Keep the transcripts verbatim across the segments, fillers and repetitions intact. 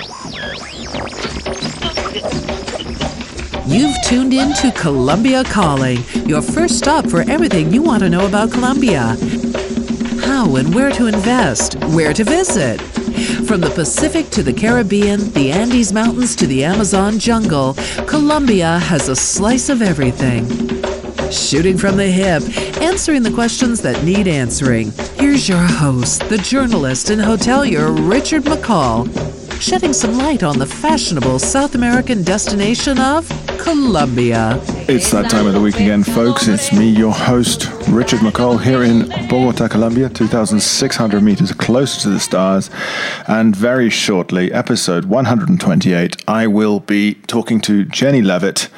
You've tuned in to Colombia Calling, your first stop for everything you want to know about Colombia. How and where to invest, where to visit. From the Pacific to the Caribbean, the Andes Mountains to the Amazon jungle, Colombia has a slice of everything. Shooting from the hip, answering the questions that need answering. Here's your host, the journalist and hotelier Richard McCall, shedding some light on the fashionable South American destination of Colombia. It's that time of the week again, folks. It's me, your host, Richard McCall, here in Bogota, Colombia, two thousand six hundred meters closer to the stars. And very shortly, episode one hundred twenty-eight, I will be talking to Jenny Levitt.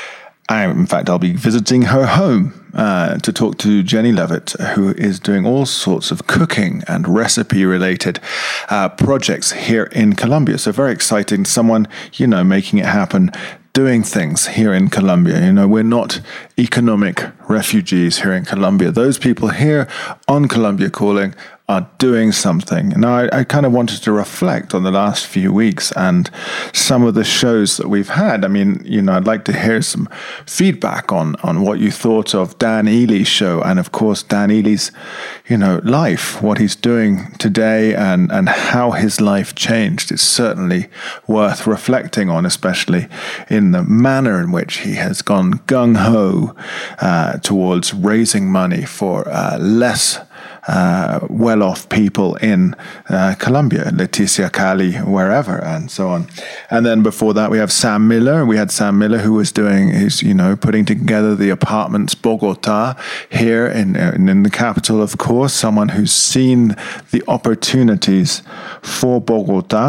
I, in fact, I'll be visiting her home uh, to talk to Jenny Levitt, who is doing all sorts of cooking and recipe-related uh, projects here in Colombia. So very exciting. Someone, you know, making it happen, doing things here in Colombia. You know, we're not economic refugees here in Colombia. Those people here on Colombia Calling are doing something. Now, I, I kind of wanted to reflect on the last few weeks and some of the shows that we've had. I mean, you know, I'd like to hear some feedback on, on what you thought of Dan Ely's show and, of course, Dan Ely's, you know, life, what he's doing today and, and how his life changed. It's certainly worth reflecting on, especially in the manner in which he has gone gung-ho uh, towards raising money for uh, less Uh, well-off people in uh, Colombia, Leticia, Cali, wherever, and so on. And then before that, we have Sam Miller. We had Sam Miller who was doing his, you know, putting together the apartments Bogota here in, in, in the capital, of course, someone who's seen the opportunities for Bogota.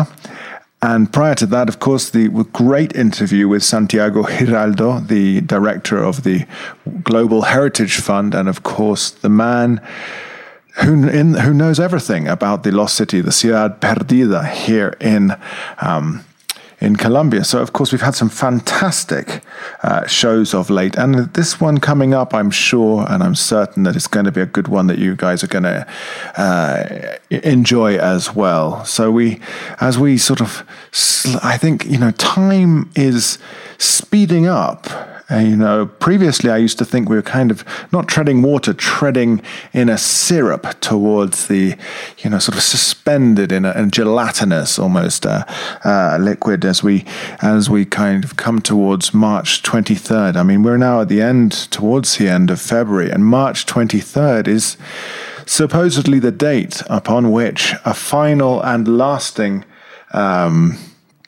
And prior to that, of course, the great interview with Santiago Giraldo, the director of the Global Heritage Fund, and of course, the man Who, in, who knows everything about the lost city, the Ciudad Perdida here in um, in Colombia. So, of course, we've had some fantastic uh, shows of late. And this one coming up, I'm sure, and I'm certain that it's going to be a good one that you guys are going to uh, enjoy as well. So we, as we sort of, I think, you know, time is speeding up. Uh, you know, previously I used to think we were kind of not treading water, treading in a syrup towards the, you know, sort of suspended in a, a gelatinous almost uh, uh, liquid as we as we kind of come towards March twenty-third. I mean, we're now at the end, towards the end of February, and March twenty-third is supposedly the date upon which a final and lasting um,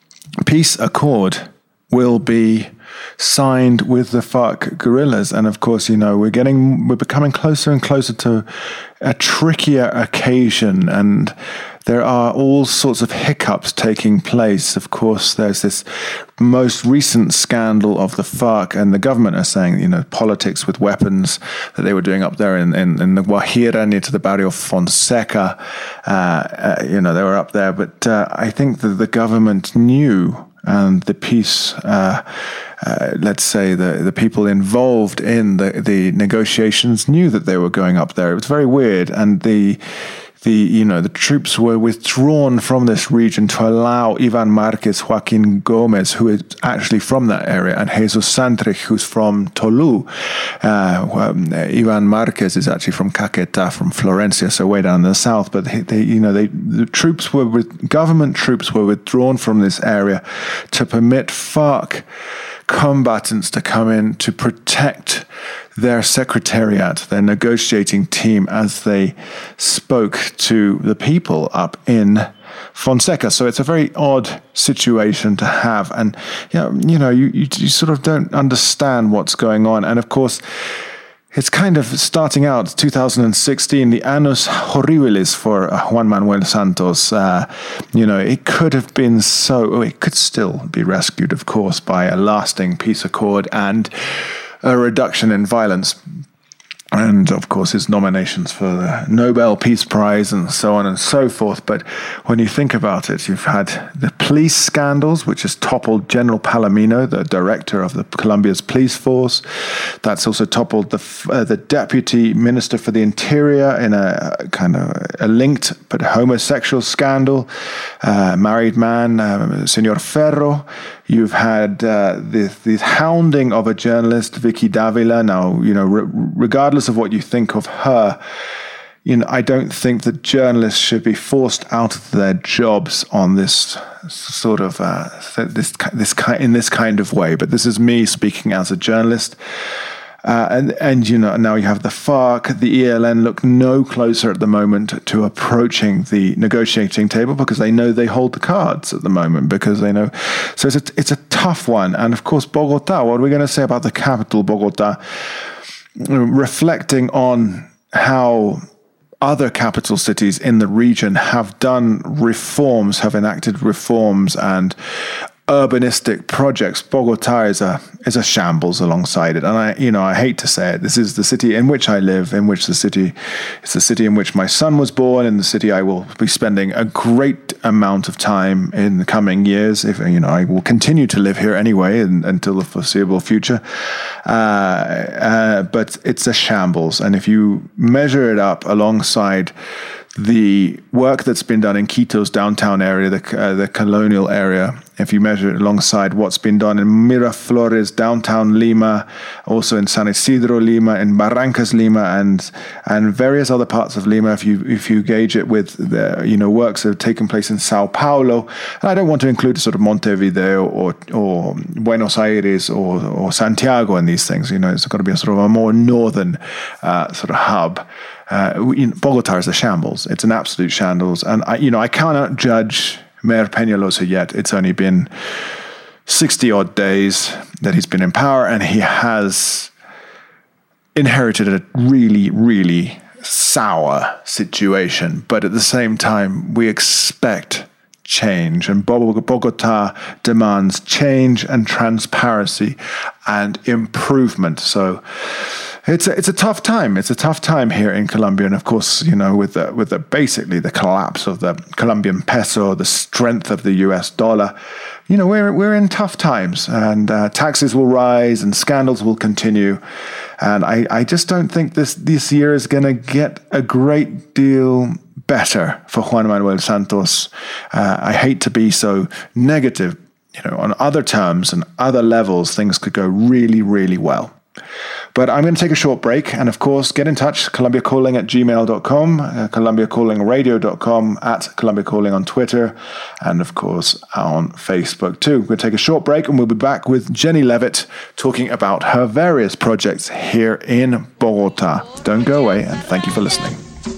peace accord will be signed with the FARC guerrillas. And of course, you know, we're getting, we're becoming closer and closer to a trickier occasion, and there are all sorts of hiccups taking place. Of course, there's this most recent scandal of the FARC, and the government are saying, you know, politics with weapons that they were doing up there in, in, in the Guajira near to the Barrio Fonseca. Uh, uh, you know, they were up there, but uh, I think that the government knew, and the peace, uh, uh, let's say the, the people involved in the, the negotiations knew that they were going up there. It was very weird. And the, the you know, the troops were withdrawn from this region to allow Ivan Marquez, Joaquin Gomez, who is actually from that area, and Jesus Santrich, who's from Tolu. Uh, um, Ivan Marquez is actually from Caquetá, from Florencia, so way down in the south. But they, they you know, they the troops were with government troops were withdrawn from this area to permit FARC combatants to come in to protect their secretariat, their negotiating team, as they spoke to the people up in Fonseca. So it's a very odd situation to have. And, you know, you, know, you, you, you sort of don't understand what's going on. And, of course, it's kind of starting out two thousand sixteen, the annus horribilis for Juan Manuel Santos. Uh, you know, it could have been so, oh, it could still be rescued, of course, by a lasting peace accord and a reduction in violence. and of course his nominations for the Nobel Peace Prize and so on and so forth. But when you think about it, you've had the police scandals, which has toppled General Palomino, the director of the Colombia's police force. That's also toppled the uh, the deputy minister for the interior in a kind of a linked but homosexual scandal, uh, married man, uh, Senor Ferro. You've had uh, the, the hounding of a journalist, Vicky Davila. Now, you know, re- regardless of what you think of her, you know, I don't think that journalists should be forced out of their jobs on this sort of uh, this this kind in this kind of way. But this is me speaking as a journalist. Uh, and, and, you know, now you have the FARC, the E L N look no closer at the moment to approaching the negotiating table because they know they hold the cards at the moment, because they know. So it's a, it's a tough one. And of course, Bogota, what are we going to say about the capital, Bogota? Reflecting on how other capital cities in the region have done reforms, have enacted reforms and urbanistic projects, Bogota is a is a shambles alongside it. And I, you know, I hate to say it. This is the city in which I live, in which the city, it's the city in which my son was born, and the city I will be spending a great amount of time in the coming years. If you know, I will continue to live here anyway and, until the foreseeable future. Uh, uh, but it's a shambles, and if you measure it up alongside the work that's been done in Quito's downtown area, the uh, the colonial area, if you measure it alongside what's been done in Miraflores, downtown Lima, also in San Isidro, Lima, in Barrancas, Lima, and and various other parts of Lima, if you if you gauge it with the you know works that have taken place in Sao Paulo, and I don't want to include sort of Montevideo or or Buenos Aires or or Santiago in these things. You know, it's got to be a sort of a more northern uh, sort of hub. Uh, Bogota is a shambles. It's an absolute shambles. And, I, you know, I cannot judge Mayor Peñalosa yet. It's only been sixty-odd days that he's been in power, and he has inherited a really, really sour situation. But at the same time, we expect change, and Bogota demands change and transparency and improvement. So It's a, it's a tough time. It's a tough time here in Colombia, and of course, you know, with the, with the basically the collapse of the Colombian peso, the strength of the U S dollar, you know, we're we're in tough times, and uh, taxes will rise and scandals will continue, and I, I just don't think this this year is going to get a great deal better for Juan Manuel Santos. Uh, I hate to be so negative. You know, on other terms and other levels, things could go really, really well. But I'm going to take a short break, and of course, get in touch, Colombia Calling at gmail dot com, uh, colombia calling radio dot com, at Colombia Calling on Twitter, and of course on Facebook too. We'll take a short break, and we'll be back with Jenny Levitt talking about her various projects here in Bogota. Don't go away, and thank you for listening.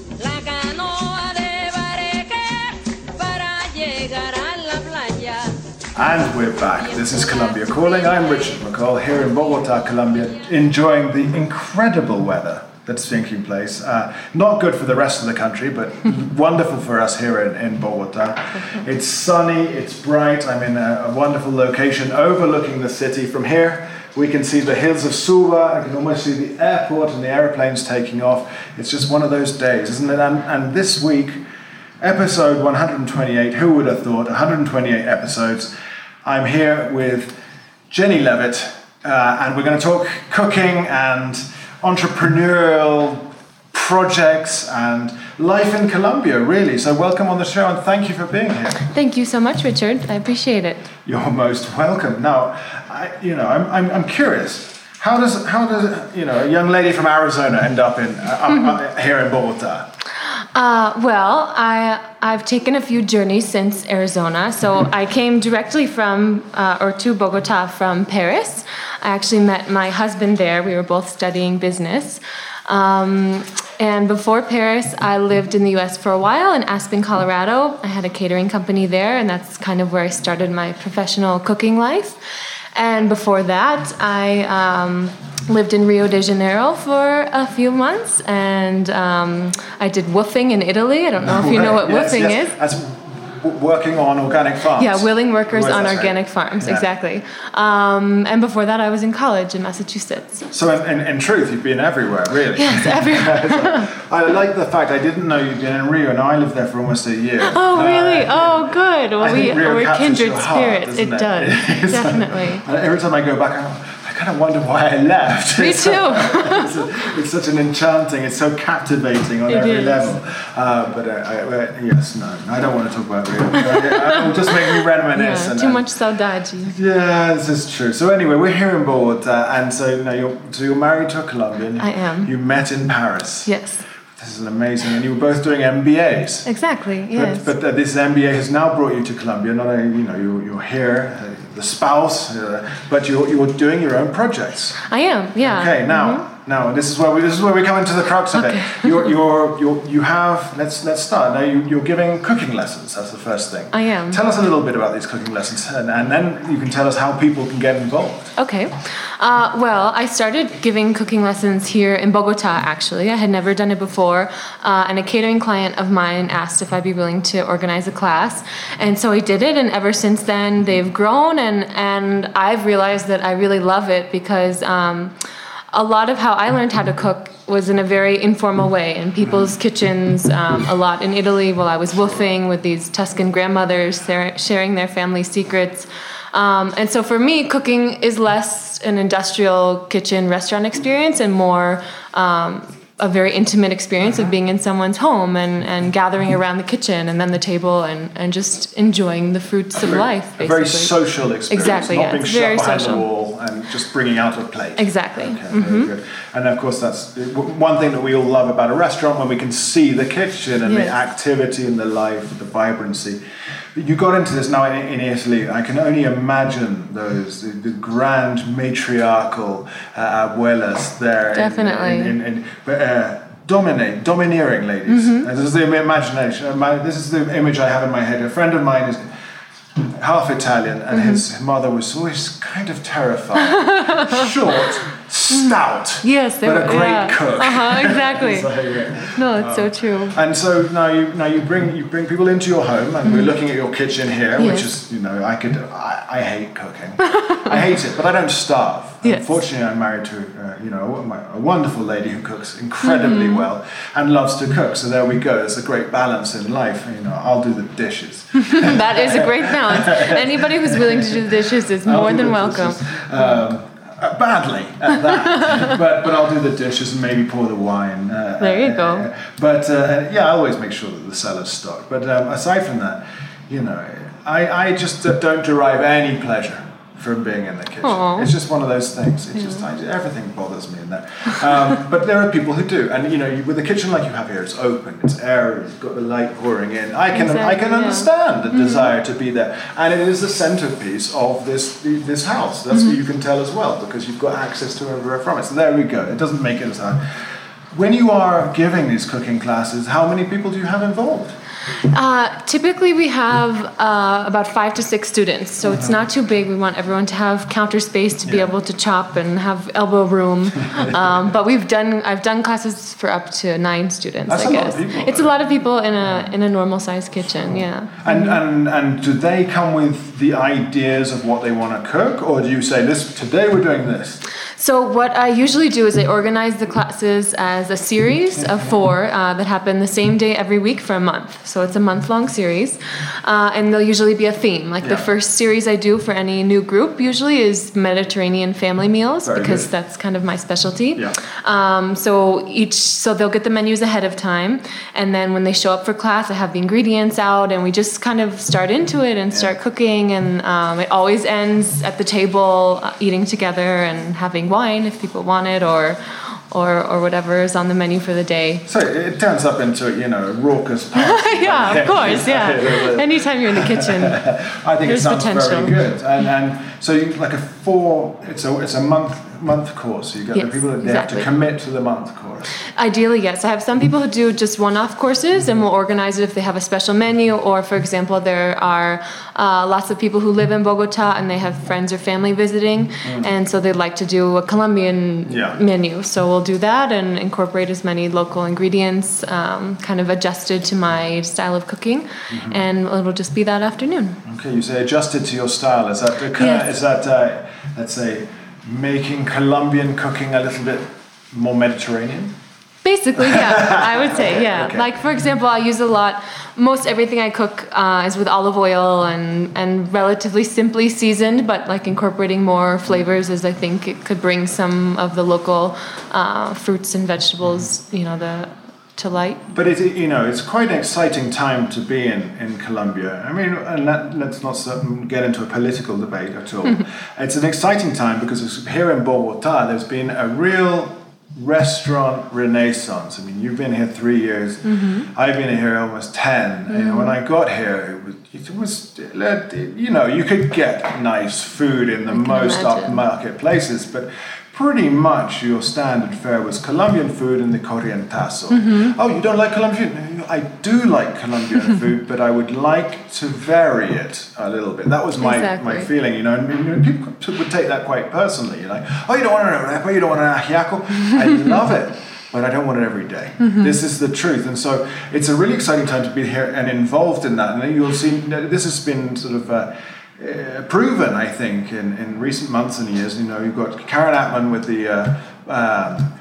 And we're back. This is Colombia Calling. I'm Richard McCall here in Bogota, Colombia, enjoying the incredible weather that's taking place. Uh, not good for the rest of the country, but wonderful for us here in, in Bogota. It's sunny, it's bright. I'm in a, a wonderful location overlooking the city. From here, we can see the hills of Suba. I can almost see the airport and the airplanes taking off. It's just one of those days, isn't it? And, and this week, episode one hundred twenty-eight, who would have thought, one hundred twenty-eight episodes. I'm here with Jenny Levitt, uh, and we're going to talk cooking and entrepreneurial projects and life in Colombia, really. So welcome on the show, and thank you for being here. Thank you so much, Richard. I appreciate it. You're most welcome. Now, I, you know, I'm, I'm I'm curious. How does how does you know a young lady from Arizona end up in uh, mm-hmm. up, here in Bogota? Uh, well, I, I've taken a few journeys since Arizona. So I came directly from, uh, or to Bogota from Paris. I actually met my husband there. We were both studying business. Um, and before Paris, I lived in the U S for a while in Aspen, Colorado. I had a catering company there, and that's kind of where I started my professional cooking life. And before that, I um, lived in Rio de Janeiro for a few months, and um, I did woofing in Italy. I don't know no if you way. know what yes, woofing yes. is. As w- working on organic farms. Yeah, willing workers Where's on that, organic sorry? farms, Yeah. exactly. Um, and before that, I was in college in Massachusetts. So in, in, in truth, you've been everywhere, really. Yes, everywhere. I like the fact I didn't know you'd been in Rio, and I lived there for almost a year. Oh, really? Uh, Oh, good. Well, I we, think Rio we're captures kindred your heart, spirits. doesn't It does, It's like- definitely. and every time I go back, I, I kind of wonder why I left. Me It's- too. it's, a, it's such an enchanting, it's so captivating on It every is. level. Uh, but uh, I, uh, yes, no, I don't want to talk about Rio. Uh, It will just make me reminisce. Yeah, and, too and- much saudade. Yeah, this is true. So anyway, we're here in Bogota, and so now you're so you're married to a Colombian. I am. You met in Paris. Yes, This is an amazing, and you were both doing M B As. exactly. Yes. But, but uh, this M B A has now brought you to Colombia. Not only you know you're, you're here, uh, the spouse, uh, but you're you're doing your own projects. I am. Yeah. Okay, now now this is where we this is where we come into the crux of it. You're you're you're you have let's let's start now. You you're giving cooking lessons. That's the first thing. I am. Tell us a little bit about these cooking lessons, and, and then you can tell us how people can get involved. Okay. Uh, well, I started giving cooking lessons here in Bogota, actually. I had never done it before. Uh, and a catering client of mine asked if I'd be willing to organize a class. And so I did it. And ever since then, they've grown. And, and I've realized that I really love it because um, a lot of how I learned how to cook was in a very informal way in people's kitchens, um, a lot in Italy while I was woofing with these Tuscan grandmothers share- sharing their family secrets. Um, and so for me, cooking is less an industrial kitchen restaurant experience and more um, a very intimate experience of being in someone's home and, and gathering around the kitchen and then the table and, and just enjoying the fruits of life, basically. A very social experience. Exactly, Not yeah, being it's shut very behind social. the wall and just bringing out a plate. Exactly. Okay, Mm-hmm. very good. And of course, that's one thing that we all love about a restaurant when we can see the kitchen and Yes. the activity and the life, the vibrancy. You got into this now in, in Italy. I can only imagine those the, the grand matriarchal uh, abuelas there. in- Definitely. In, in, in, but, uh, dominate, domineering ladies. Mm-hmm. And this is the imagination. My, this is the image I have in my head. A friend of mine is half Italian, and Mm-hmm. his mother was always kind of terrified. Short, stout, Yes, they but were, a great yeah. cook. Uh-huh, exactly. So, yeah. No, it's so true. And so now you now you bring you bring people into your home, and we're looking at your kitchen here, which Mm-hmm. Yes. is you know I could I, I hate cooking, I hate it, but I don't starve. Yes. Unfortunately, I'm married to uh, you know a, a wonderful lady who cooks incredibly Mm-hmm. well and loves to cook. So there we go. It's a great balance in life. You know, I'll do the dishes. That is a great balance. Anybody who's willing to do the dishes is I'll more do than the welcome. dishes. Um, uh, badly at that, but but I'll do the dishes and maybe pour the wine. Uh, There you uh, go. uh, But uh, yeah, I always make sure that the cellar's stocked. But um, aside from that, you know, I I just uh, don't derive any pleasure from being in the kitchen. Aw. It's just one of those things. It just I, everything bothers me in that. Um, but there are people who do, and you know, you, with a kitchen like you have here, it's open, it's airy, you've got the light pouring in. I can I Exactly, can yeah. understand the desire to be there, and it is the centerpiece of this this house. That's what you can tell as well because you've got access to everywhere from it. So there we go. It doesn't make it as hard. When you are giving these cooking classes, how many people do you have involved? Uh, typically, we have uh, about five to six students, so it's not too big. We want everyone to have counter space to be Yeah. able to chop and have elbow room. um, but we've done I've done classes for up to nine students. That's I a lot guess of people, it's a though. lot of people in a in a normal sized kitchen. Yeah. And, and and do they come with the ideas of what they want to cook, or do you say this today we're doing this? So what I usually do is I organize the classes as a series of four uh, that happen the same day every week for a month. So it's a month-long series, uh, and there'll usually be a theme. Like the Yeah. first series I do for any new group usually is Mediterranean family meals Very because good. that's kind of my specialty. Yeah. Um, so each, so they'll get the menus ahead of time, and then when they show up for class, I have the ingredients out, and we just kind of start into it and start cooking, and um, it always ends at the table uh, eating together and having wine if people want it, or or or whatever is on the menu for the day. So it turns up into you know a raucous party. Yeah, of course, yeah. Anytime you're in the kitchen. I think There's it sounds potential. very good. And and so you, like a four, it's a it's a month month course. You get Yes, the people that they exactly. have to commit to the month course. Ideally, yes. I have some people who do just one-off courses and will organize it if they have a special menu, or, for example, there are uh, lots of people who live in Bogota and they have friends or family visiting, mm. and so they'd like to do a Colombian yeah. menu. So we'll do that and incorporate as many local ingredients, um, kind of adjusted to my style of cooking, mm-hmm. and it'll just be that afternoon. Okay, you say adjusted to your style. Is that the, Yes. is that uh, let's say making Colombian cooking a little bit more Mediterranean? Basically, yeah, I would say, yeah. Okay. Like, for example, I use a lot, most everything I cook uh, is with olive oil and, and relatively simply seasoned, but like incorporating more flavors, as I think it could bring some of the local uh, fruits and vegetables, you know, the to light. But it, you know, it's quite an exciting time to be in, in Colombia. I mean, and that, let's not get into a political debate at all. It's an exciting time because it's, here in Bogota, there's been a real restaurant renaissance. I mean, you've been here three years. Mm-hmm. I've been here almost ten. Mm-hmm. You know, when I got here, it was, it was, you know, you could get nice food in the most upmarket places, but pretty much your standard fare was Colombian food in the corrientazo. Mm-hmm. Oh, you don't like Colombian food? I do like Colombian food, but I would like to vary it a little bit. That was my, exactly. my feeling, you know, and you know, people would take that quite personally. You're like, oh, you don't want an arepa, you don't want an ajiaco. I love it, but I don't want it every day. Mm-hmm. This is the truth. And so it's a really exciting time to be here and involved in that. And you'll see, this has been sort of... Uh, Uh, proven, I think, in, in recent months and years. You know, you've got Karen Atman with the uh, um,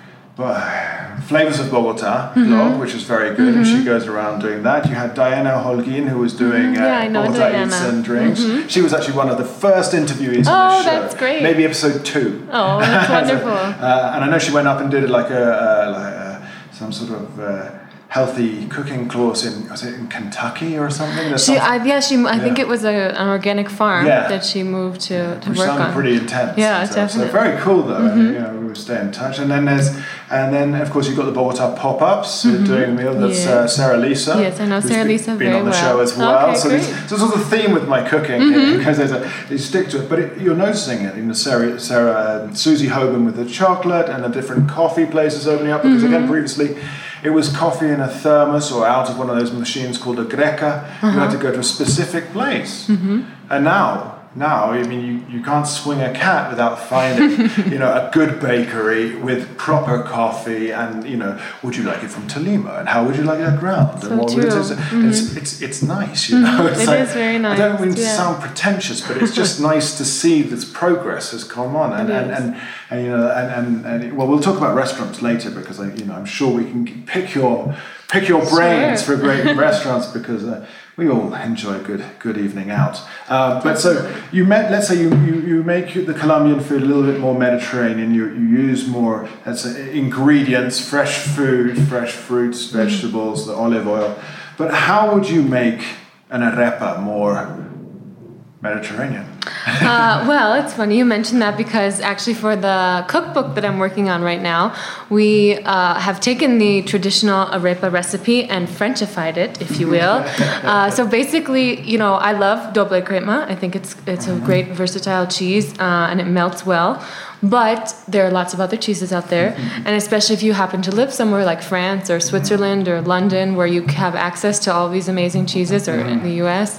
uh, Flavors of Bogota mm-hmm. blog, which is very good, mm-hmm. and she goes around doing that. You had Diana Holguin, who was doing mm-hmm. yeah, uh, I know Bogota Diana. Eats and Drinks. Mm-hmm. She was actually one of the first interviewees oh, on the show. Oh, that's great. Maybe episode two. Oh, that's wonderful. uh, and I know she went up and did like a, uh, like a some sort of... Uh, healthy cooking course in was it in Kentucky or something? She, I, yeah, she. I yeah. think it was a, an organic farm yeah. that she moved to, to Which work sounded on. pretty intense. Yeah, so, definitely. So very cool though. Mm-hmm. And, you know, we would stay in touch. And then there's, and then of course you've got the Bogota pop-ups mm-hmm. doing the meal. That's yeah. uh, Sarah Lisa. Yes, I know Sarah Lisa been, very been on the well. show as well. Okay, so great. there's, so there's a theme with my cooking mm-hmm. because there's a you stick to it. But it, you're noticing it in the Sarah, Sarah uh, Susie Hoban with the chocolate and the different coffee places opening up because mm-hmm. again previously. It was coffee in a thermos or out of one of those machines called a greca. Uh-huh. You had to go to a specific place. Mm-hmm. And now, now, I mean, you, you can't swing a cat without finding, you know, a good bakery with proper coffee and, you know, would you like it from Tolima? And how would you like it ground? So and what true. Would it is? Mm-hmm. It's, it's, it's nice, you know. It's it like, is very nice. I don't mean to yeah. sound pretentious, but it's just nice to see this progress has come on. And, and, and, and, you know, and, and, and, well, we'll talk about restaurants later because, I, you know, I'm sure we can pick your... Pick your brains sure. for great restaurants because uh, we all enjoy a good good evening out. Uh, but so you met, let's say you, you, you make the Colombian food a little bit more Mediterranean. You you use more let's say, ingredients, fresh food, fresh fruits, vegetables, the olive oil. But how would you make an arepa more Mediterranean? uh, well, it's funny you mentioned that because actually for the cookbook that I'm working on right now, we uh, have taken the traditional arepa recipe and Frenchified it, if you will. uh, so basically, you know, I love doble crema. I think it's it's a great versatile cheese uh, and it melts well. But there are lots of other cheeses out there, mm-hmm. and especially if you happen to live somewhere like France or Switzerland or London where you have access to all these amazing cheeses, or mm-hmm. in the U S,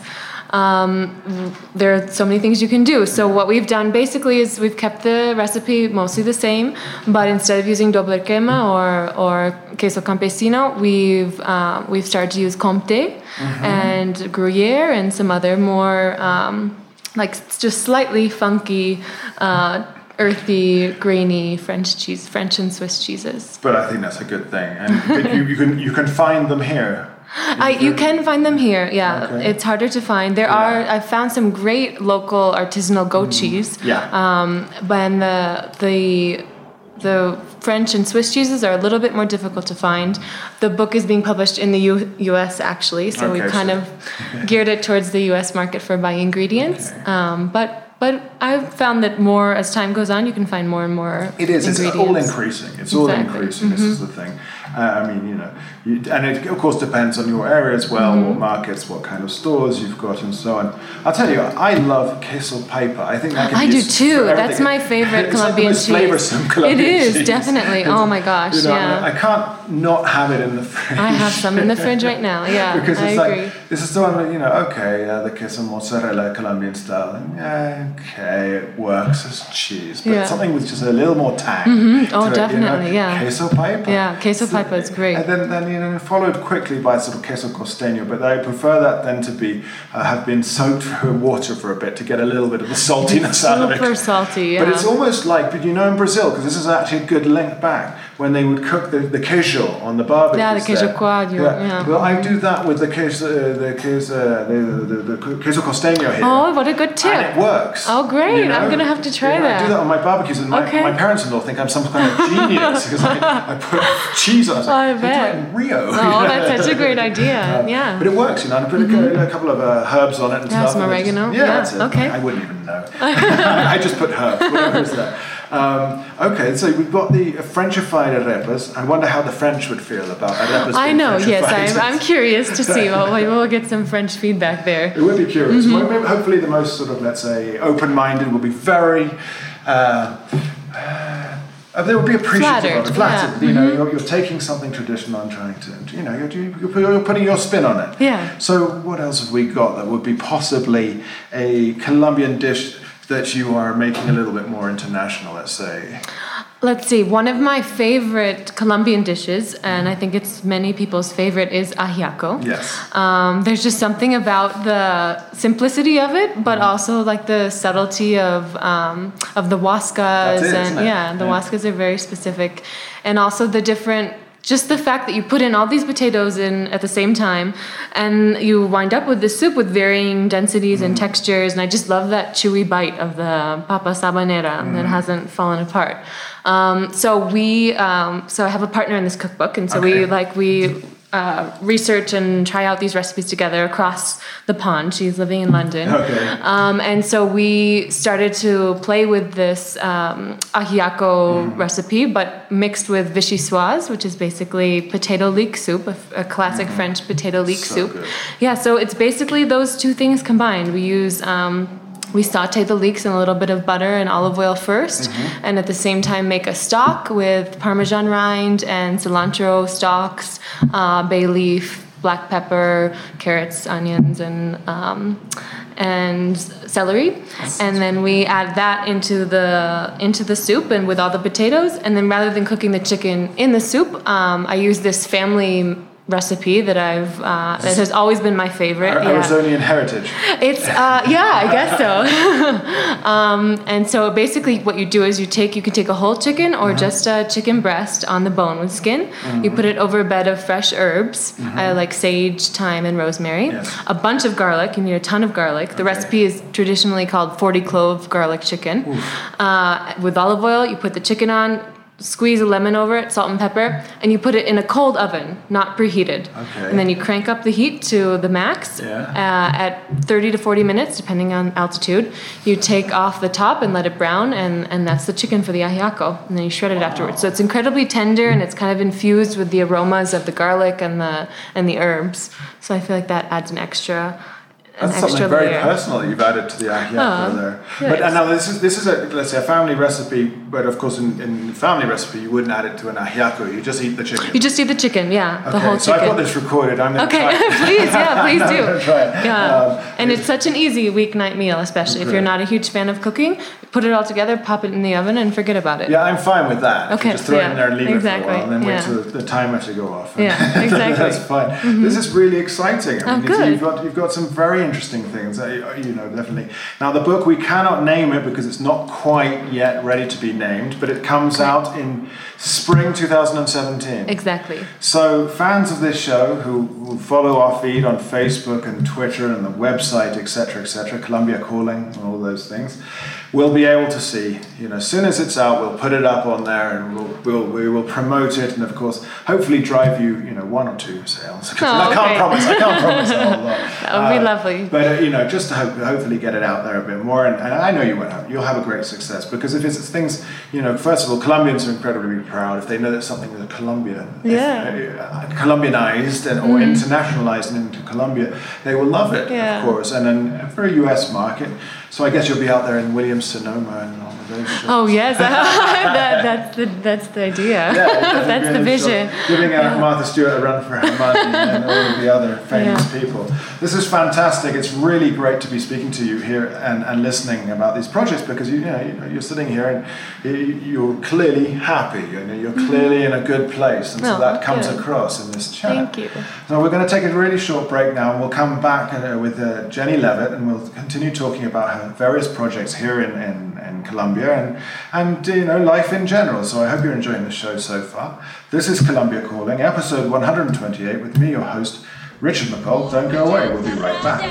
Um, there are so many things you can do. So what we've done basically is we've kept the recipe mostly the same, but instead of using doble crema or or queso campesino, we've uh, we've started to use comté mm-hmm. and gruyere and some other more um, like just slightly funky, uh, earthy, grainy French cheese, French and Swiss cheeses. But I think that's a good thing, and but you, you can you can find them here. I, you can find them here, yeah. Okay. It's harder to find. There yeah. are, I've found some great local artisanal goat mm. cheese. Yeah. Um, but the, the, the French and Swiss cheeses are a little bit more difficult to find. The book is being published in the U- U.S. actually, so okay, we kind so. of geared it towards the U S market for buying ingredients. Okay. Um, but But I've found that more, as time goes on, you can find more and more It is. ingredients. It's all increasing. It's exactly. all increasing. Mm-hmm. This is the thing. Uh, I mean, you know, you, and it of course depends on your area as well, mm-hmm. what markets, what kind of stores you've got, and so on. I'll tell you, I love queso paipa. I think that can I be do used too. for That's my favorite it's Colombian like the most cheese. Flavoursome Colombian it is cheese. definitely. Oh my gosh, you know, yeah. I can't not have it in the fridge. I have some in the fridge right now. Yeah, because I it's agree. like this is the one that, you know, okay, uh, the queso mozzarella Colombian style, and yeah, okay, it works as cheese, but Yeah. something with just a little more tang. Mm-hmm. Oh, to it, definitely, you know? yeah. Queso paipa. Yeah, queso So- paipa is great. And then, then you know, followed quickly by sort of queso costeño, but I prefer that then to be uh, have been soaked for water for a bit to get a little bit of the saltiness out of it. Super salty, yeah. But it's almost like, but you know, in Brazil, because this is actually a good link back, when they would cook the, the queijo on the barbecue. Yeah, the queijo there. coalho, yeah. Well, I do that with the queso, uh, the queso, uh, the, the, the, the queso costeño here. Oh, what a good tip. And it works. Oh, great. You know? I'm going to have to try Yeah, that. I do that on my barbecues, and my, Okay. my parents-in-law think I'm some kind of genius because I, I put cheese on it. I was like, I "We bet. do it in Rio." Oh, that's such a great idea. Yeah. But it works, you know. I put a, a couple of uh, herbs on it and Yeah, stuff. some and it's- oregano. Yeah, Yeah, that's it. okay. I wouldn't even know. I just put herbs. Whatever is that? Um, okay, so we've got the Frenchified arepas. I wonder how the French would feel about arepas. I being know, yes. Frenchified. I'm, I'm curious to see. Well, we will get some French feedback there. It would be curious. Mm-hmm. Well, maybe, hopefully, the most sort of, let's say, open-minded will be very. Uh, uh, they will be appreciative Flattered, of it. Flattered. yeah. You know, Mm-hmm. you're, you're taking something traditional and trying to, you know, you're, you're, you're putting your spin on it. Yeah. So, what else have we got that would be possibly a Colombian dish that you are making a little bit more international? Let's say. Let's see. One of my favorite Colombian dishes, and I think it's many people's favorite, is ajiaco. Yes. Um, there's just something about the simplicity of it, but also like the subtlety of um, of the huascas, That's it, and isn't it? yeah, the Yeah. huascas are very specific, and also the different. Just the fact that you put in all these potatoes in at the same time, and you wind up with this soup with varying densities and textures, and I just love that chewy bite of the papa sabanera that hasn't fallen apart. Um, so we, um, so I have a partner in this cookbook, and so Okay. we like we uh, research and try out these recipes together across the pond. She's living in London, Okay. um, and so we started to play with this um, ajiaco recipe, but mixed with vichyssoise, which is basically potato leek soup, a, a classic French potato leek So soup. good. Yeah, so it's basically those two things combined. We use um, we saute the leeks in a little bit of butter and olive oil first, and at the same time make a stock with Parmesan rind and cilantro stalks, uh, bay leaf, black pepper, carrots, onions, and um, and celery, and then we add that into the into the soup and with all the potatoes, and then rather than cooking the chicken in the soup, um, I use this family recipe that I've uh, that has always been my favorite. Ar- Yeah. Arizonian heritage. It's uh, yeah, I guess so. um, and so basically, what you do is you take you can take a whole chicken or just a chicken breast on the bone with skin. You put it over a bed of fresh herbs, uh, like sage, thyme, and rosemary. Yes. A bunch of garlic. You need a ton of garlic. The Okay. recipe is traditionally called forty clove garlic chicken. Uh, with olive oil, you put the chicken on. Squeeze a lemon over it, salt and pepper, and you put it in a cold oven, not preheated. Okay. And then you crank up the heat to the max Yeah. uh, at thirty to forty minutes, depending on altitude. You take off the top and let it brown, and, and that's the chicken for the ajiaco. And then you shred it afterwards. So it's incredibly tender, and it's kind of infused with the aromas of the garlic and the and the herbs. So I feel like that adds an extra. An That's extra something very layer. personal that you've added to the ajiaco Oh, there. yes. But and now this is this is a let's say a family recipe, but of course in, in family recipe you wouldn't add it to an ajiaco. You just eat the chicken. You just eat the chicken, yeah, the okay, whole so chicken. I've got this recorded. I'm going to Okay, try it. please, yeah, please I'm do. gonna try it. Yeah, Um, and it's such an easy weeknight meal, especially if you're Great. not a huge fan of cooking. Put it all together, pop it in the oven, and forget about it. Yeah, I'm fine with that. If you Okay, just throw it yeah, in there and leave exactly, it for a while, and then wait yeah. for the, the timer to go off. Yeah, exactly. That's fine. This is really exciting. I Oh, mean, good. You've got you've got some very interesting things. uh, You know, definitely. Now the book, we cannot name it because it's not quite yet ready to be named, but it comes out in spring two thousand seventeen. Exactly. So fans of this show who, who follow our feed on Facebook and Twitter and the website, et cetera, et cetera, Colombia Calling and all those things, will be able to see. You know, as soon as it's out, we'll put it up on there and we'll, we'll we will promote it, and of course, hopefully drive you, you know, one or two sales. Oh, I can't okay. promise. I can't promise a whole lot. That would be Uh, lovely. exactly. But uh, you know, just to hope, hopefully get it out there a bit more, and, and I know you will have, you'll have a great success, because if it's things, you know, first of all, Colombians are incredibly proud if they know that something is a Colombian, yeah, if, uh, Colombianized and, or mm. internationalized into Colombia, they will love it, yeah. of course, and then for a U S market. So I guess you'll be out there in Williams Sonoma and all of those shows. Oh yes, that, that's the that's the idea. Yeah, that's the vision. Show, giving uh, Martha Stewart a run for her money and all of the other famous yeah. people. This is fantastic. It's really great to be speaking to you here and, and listening about these projects, because you, you know, you know you're sitting here and you're clearly happy. You know, you're clearly in a good place, and so oh, that comes good. across in this chat. Thank you. So we're going to take a really short break now, and we'll come back uh, with uh, Jenny Levitt, and we'll continue talking about her various projects here in, in, in Colombia and, and you know, life in general. So I hope you're enjoying the show so far. This is Colombia Calling, episode one hundred twenty-eight, with me, your host, Richard McCall. Don't go away, we'll be right back.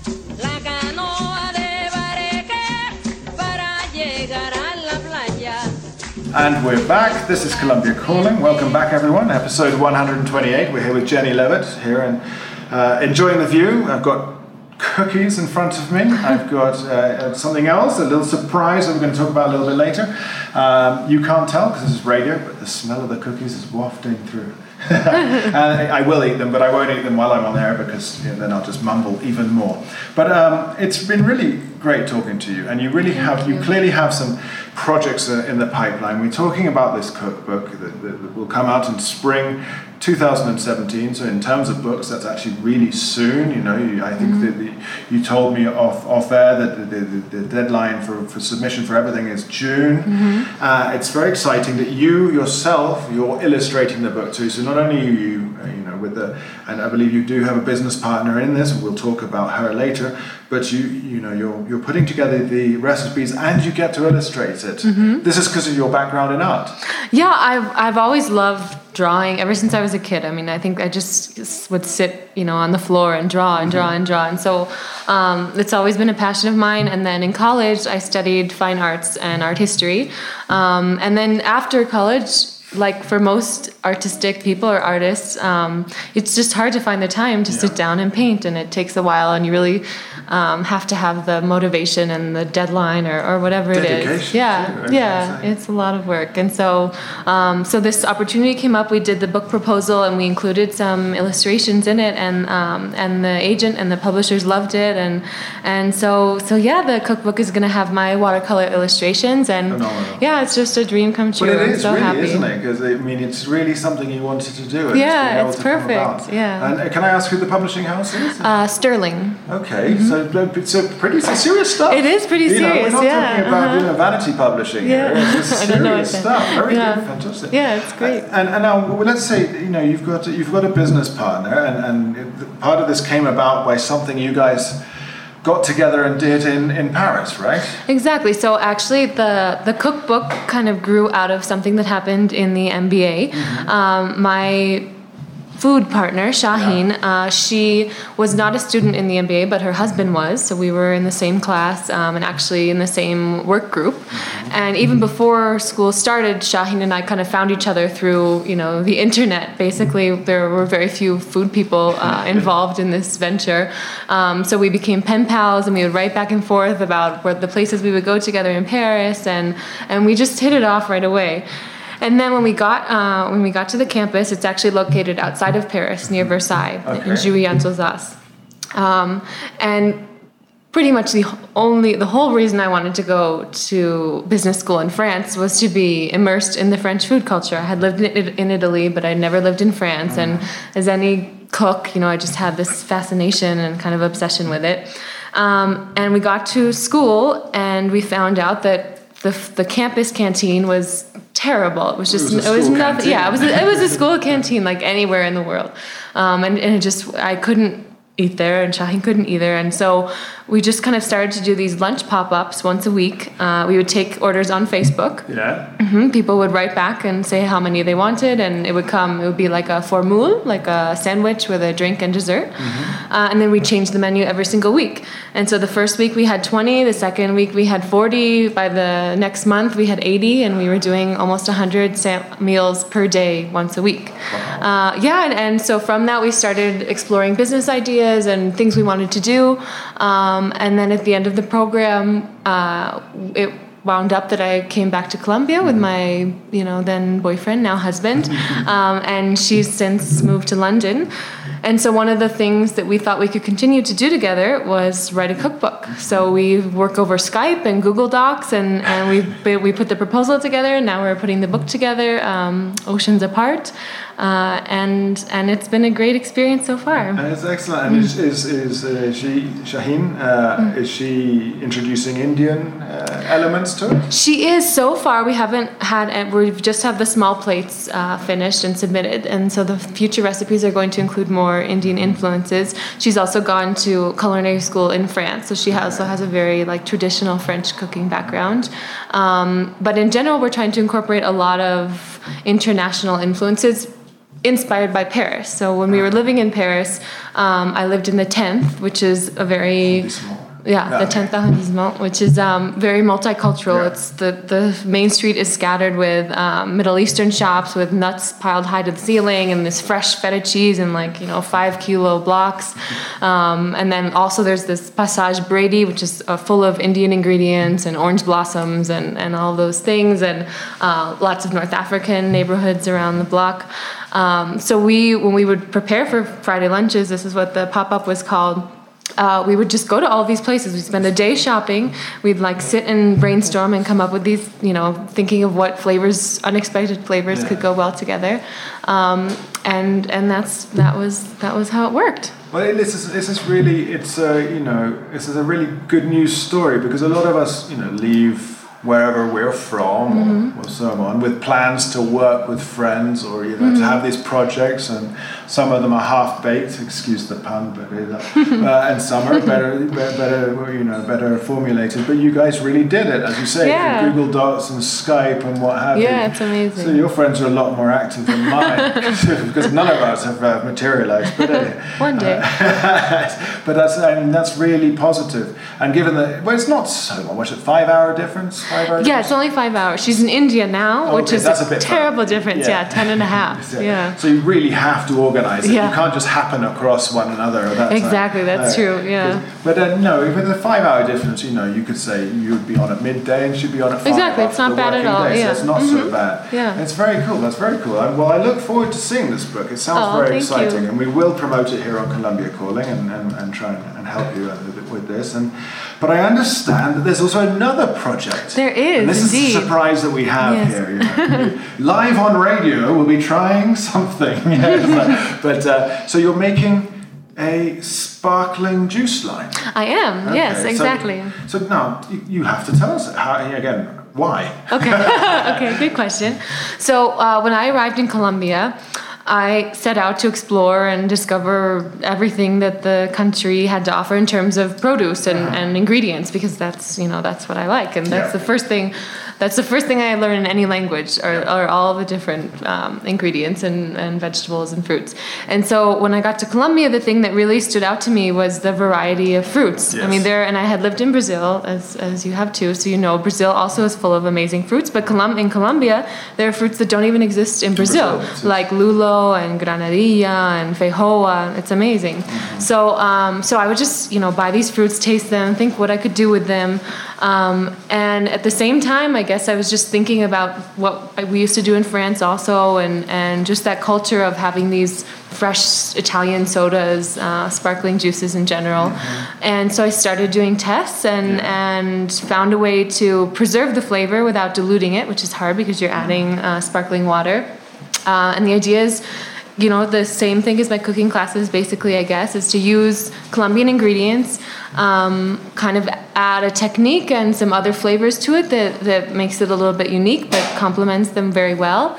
And we're back. This is Colombia Calling. Welcome back, everyone. Episode one hundred twenty-eight. We're here with Jenny Levitt here and uh, enjoying the view. I've got cookies in front of me. I've got uh, something else, a little surprise that we're going to talk about a little bit later. Um, you can't tell because this is radio, but the smell of the cookies is wafting through. And I will eat them, but I won't eat them while I'm on air, because you know, then I'll just mumble even more. But um, it's been really great talking to you, and you really have, you clearly have some projects uh, in the pipeline. We're talking about this cookbook that, that, that will come out in spring two thousand seventeen. So in terms of books, that's actually really soon. You know, you, I think mm-hmm. that the, you told me off off air that the, the, the deadline for, for submission for everything is June. Mm-hmm. Uh, it's very exciting that you yourself, you're illustrating the book too. So not only are you, uh, you know, with the, and I believe you do have a business partner in this, and we'll talk about her later. But you, you know, you're you're putting together the recipes, and you get to illustrate it. Mm-hmm. This is because of your background in art. Yeah, I've I've always loved drawing ever since I was a kid. I mean, I think I just would sit, you know, on the floor and draw and draw mm-hmm. and draw. And so um, it's always been a passion of mine. And then in college, I studied fine arts and art history. Um, and then after college, like for most artistic people or artists, um, it's just hard to find the time to yeah. sit down and paint, and it takes a while, and you really um, have to have the motivation and the deadline or, or whatever Dedication, it is. Yeah, too, yeah, it's a lot of work. And so, um, so this opportunity came up. We did the book proposal, and we included some illustrations in it, and um, and the agent and the publishers loved it, and and so so yeah, the cookbook is going to have my watercolor illustrations, and Phenomenal. yeah, it's just a dream come true. But it I'm is so really, happy. isn't it? Because I mean, it's really something you wanted to do. And yeah, it's, it's perfect. Yeah. And uh, can I ask who the publishing house is? Uh, Sterling. Okay, mm-hmm. so it's a pretty serious stuff. It is pretty you serious. Know, we're not yeah. talking about uh-huh. you know, vanity publishing yeah. here. It's serious I don't know stuff. Very yeah. good, fantastic. Yeah, it's great. And, and now, well, let's say you know you've got you've got a business partner, and and part of this came about by something you guys got together and did in, in Paris, right? Exactly. So actually the, the cookbook kind of grew out of something that happened in the M B A. Mm-hmm. Um, my food partner, Shaheen, yeah. uh, she was not a student in the M B A, but her husband was. So we were in the same class um, and actually in the same work group. Mm-hmm. And even before school started, Shaheen and I kind of found each other through, you know, the internet. Basically, there were very few food people uh, involved in this venture. Um, so we became pen pals, and we would write back and forth about where the places we would go together in Paris, and and we just hit it off right away. And then when we got uh, when we got to the campus, it's actually located outside of Paris, near Versailles, okay. in Juilly-en-Josas. Um, and pretty much the only the whole reason I wanted to go to business school in France was to be immersed in the French food culture. I had lived in, in Italy, but I'd never lived in France. Mm. And as any cook, you know, I just had this fascination and kind of obsession with it. Um, and we got to school, and we found out that the the campus canteen was terrible. It was just, it was, it was nothing. Canteen. Yeah, it was, a, it was a school canteen like anywhere in the world. Um, and, and it just, I couldn't eat there, and Shaheen couldn't either. And so we just kind of started to do these lunch pop-ups once a week. Uh, we would take orders on Facebook. Yeah. Mm-hmm. People would write back and say how many they wanted, and it would come. It would be like a formule, like a sandwich with a drink and dessert. Mm-hmm. Uh, and then we changed the menu every single week. And so the first week we had twenty. The second week we had forty. By the next month we had eighty, and we were doing almost one hundred sam- meals per day once a week. Wow. Uh, yeah, and, and so from that we started exploring business ideas and things we wanted to do. Um, and then at the end of the program, uh, it wound up that I came back to Colombia with my, you know, then boyfriend, now husband, um, and she's since moved to London. And so one of the things that we thought we could continue to do together was write a cookbook. So we work over Skype and Google Docs, and, and we we put the proposal together, and now we're putting the book together, um, Oceans Apart. Uh, and and it's been a great experience so far. And it's excellent. And mm. is is, is uh, she Shaheen? Uh, mm. Is she introducing Indian uh, elements to it? She is. So far, we haven't had. We just have the small plates uh, finished and submitted, and so the future recipes are going to include more Indian influences. She's also gone to culinary school in France, so she also has a very like traditional French cooking background. Um, but in general, we're trying to incorporate a lot of international influences inspired by Paris. So when we were living in Paris, um, I lived in the tenth, which is a very... Yeah, yeah, the tenth arrondissement, which is um, very multicultural. Yeah. It's the, the main street is scattered with um, Middle Eastern shops with nuts piled high to the ceiling and this fresh feta cheese in like, you know, five kilo blocks. Um, and then also there's this Passage Brady, which is uh, full of Indian ingredients and orange blossoms and, and all those things, and uh, lots of North African neighborhoods around the block. Um, so we, when we would prepare for Friday lunches, this is what the pop-up was called. Uh, we would just go to all these places. We'd spend a day shopping. We'd like sit and brainstorm and come up with these, you know, thinking of what flavors, unexpected flavors, yeah. could go well together. Um, and and that's that was that was how it worked. Well, this is this is really it's a you know this is a really good news story, because a lot of us you know leave wherever we're from, mm-hmm. or, or so on, with plans to work with friends, or you know mm-hmm. to have these projects, and some of them are half baked. Excuse the pun, but uh, and some are better, better, you know, better formulated. But you guys really did it, as you say, yeah. through Google Docs and Skype and what have yeah, you. Yeah, it's amazing. So your friends are a lot more active than mine, because none of us have uh, materialized. But uh, one day. Uh, but that's I mean that's really positive. And given that, well, it's not so long. What's it? Five hour difference. Five hours? Yeah, it's only five hours. She's in India now, okay, which is that's a, a bit terrible fun. difference. Yeah. yeah, ten and a half. yeah. yeah. So you really have to organize it. Yeah. You can't just happen across one another. That's exactly, like, that's uh, true, yeah. But uh, no, with a five-hour difference, you know, you could say you would be on at midday and she'd be on at five. Exactly, it's not bad at all. Day, yeah. So it's not mm-hmm. so bad. Yeah. And it's very cool. That's very cool. I, well, I look forward to seeing this book. It sounds oh, very thank exciting, you. and we will promote it here on Colombia Calling and, and, and try and, and help you with, with this. And but I understand that there's also another project. There is, and this indeed. is the surprise that we have yes. here. You know. Live on radio, we'll be trying something. Yes. But uh, so you're making a sparkling juice line. I am. Okay. Yes, exactly. So, so now you, you have to tell us how again. Why? Okay. Okay. Good question. So uh, when I arrived in Colombia, I set out to explore and discover everything that the country had to offer in terms of produce and, uh-huh. and ingredients, because that's, you know, that's what I like. And that's yeah. the first thing, that's the first thing I learn in any language, are, are all the different um, ingredients and, and vegetables and fruits. And so when I got to Colombia, the thing that really stood out to me was the variety of fruits. Yes. I mean, there, and I had lived in Brazil, as, as you have too, so you know, Brazil also is full of amazing fruits, but Colum- in Colombia, there are fruits that don't even exist in Brazil, Brazil like lulo and granadilla and feijoa. It's amazing. Mm-hmm. So, um, so I would just, you know, buy these fruits, taste them, think what I could do with them. Um, and at the same time, I guess I was just thinking about what we used to do in France also, and, and just that culture of having these fresh Italian sodas, uh, sparkling juices in general. Mm-hmm. And so I started doing tests and, yeah. and found a way to preserve the flavor without diluting it, which is hard because you're adding uh, sparkling water. Uh, and the idea is, you know, the same thing as my cooking classes, basically, I guess, is to use Colombian ingredients, um, kind of add a technique and some other flavors to it that, that makes it a little bit unique, but complements them very well.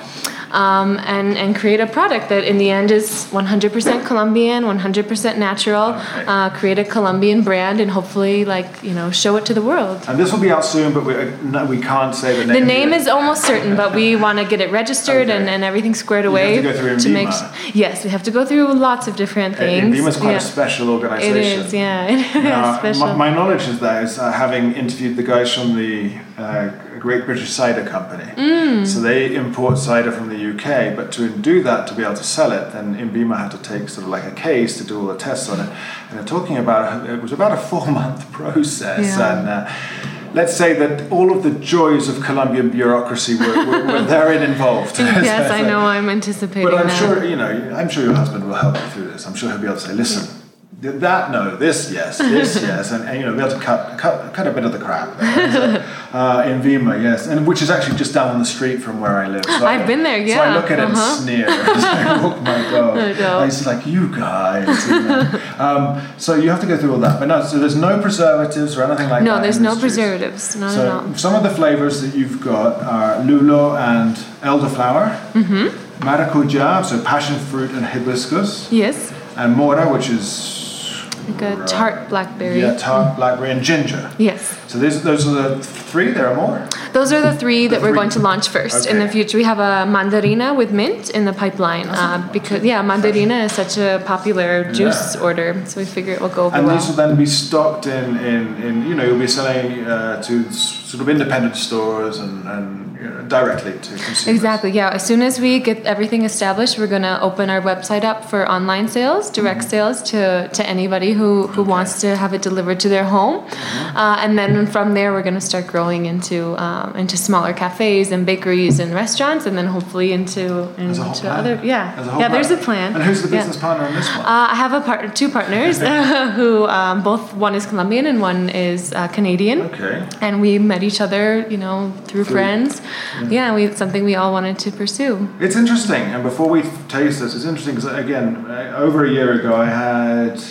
um, and and create a product that in the end is one hundred percent Colombian, one hundred percent natural. Okay. Uh, create a Colombian brand and hopefully like you know show it to the world. And this will be out soon, but we no, we can't say the name. The name yet. is almost certain, but we want to get it registered Okay. and, and everything squared You away have to go through to make. INVIMA. Yes, we have to go through lots of different things. INVIMA is quite yeah. a special It organisation. is, yeah, it is Now, special. my, my knowledge is that is uh, having interviewed the guys from the uh, Great British Cider Company. Mm. So they import cider from the U K, but to do that, to be able to sell it, then INVIMA had to take sort of like a case to do all the tests on it. And they're talking about, it was about a four-month process. Yeah. And uh, let's say that all of the joys of Colombian bureaucracy were, were, were therein involved. Yes, I know. I'm anticipating But I'm that. sure, you know, I'm sure your husband will help you through this. I'm sure he'll be able to say, listen, did that, no, this, yes, this, yes, and, and you know, be able to cut, cut, cut a bit of the crap. So, uh, INVIMA, yes, and which is actually just down the street from where I live. So I've I, been there, So I yeah, look at it uh-huh. and sneer. It's like, oh my god! I know. And it's like you guys. You know. um, so you have to go through all that, but no. So there's no preservatives or anything like that. No, there's in no this juice. preservatives. Not So at all. some of the flavors that you've got are lulo and elderflower, mm-hmm. maracuja, so passion fruit and hibiscus, Yes, and mora, which is like a tart blackberry. yeah, tart, blackberry, and ginger. Yes. So those, those are the three. There are more. Those are the three The that we're three. going to launch first. In Okay. the future, we have a mandarina with mint in the pipeline uh, because yeah, mandarina is such a popular juice Yeah. order, so we figure it will go over And well. these will then be stocked in, in, in you know, you'll be selling uh, to s- sort of independent stores and, and you know, directly to consumers. Exactly, yeah. As soon as we get everything established, we're going to open our website up for online sales, direct sales to, to anybody who, who wants to have it delivered to their home. Uh, and then from there, we're going to start growing into um, into smaller cafes and bakeries and restaurants, and then hopefully into, As a whole into plan. other, yeah. As a whole Yeah, plan. there's a plan. And who's the Yeah. business partner on this one? Uh, I have a part, two partners who um, both, one is Colombian and one is uh, Canadian. Okay. And we met each other, you know, through Through- friends. Yeah, we it's something we all wanted to pursue. It's interesting, and before we taste this, it's interesting because again, uh, over a year ago, I had